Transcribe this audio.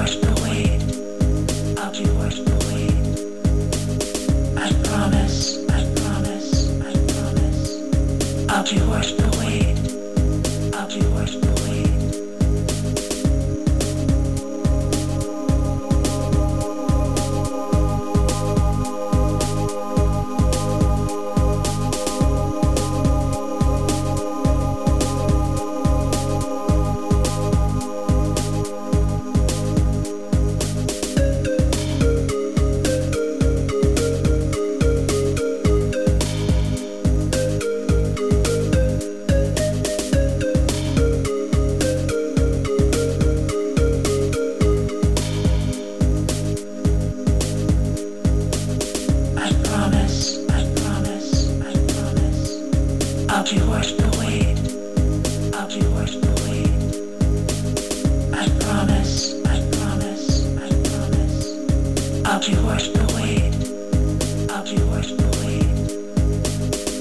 worth the wait. I'll be worth the wait. I promise, I promise, I promise. I'll be worth the wait. I'll be worth the wait. I'll be worth the wait. I'll be worth the wait. I promise, I promise, I promise. I'll be worth the wait.